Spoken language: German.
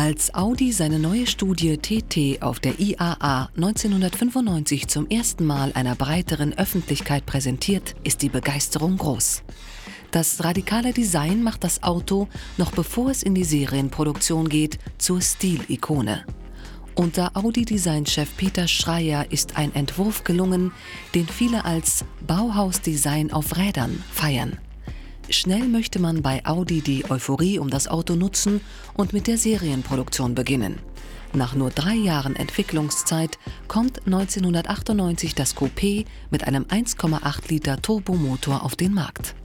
Als Audi seine neue Studie TT auf der IAA 1995 zum ersten Mal einer breiteren Öffentlichkeit präsentiert, ist die Begeisterung groß. Das radikale Design macht das Auto, noch bevor es in die Serienproduktion geht, zur Stilikone. Unter Audi-Designchef Peter Schreier ist ein Entwurf gelungen, den viele als Bauhaus-Design auf Rädern feiern. Schnell möchte man bei Audi die Euphorie um das Auto nutzen und mit der Serienproduktion beginnen. Nach nur 3 Jahren Entwicklungszeit kommt 1998 das Coupé mit einem 1,8 Liter Turbomotor auf den Markt.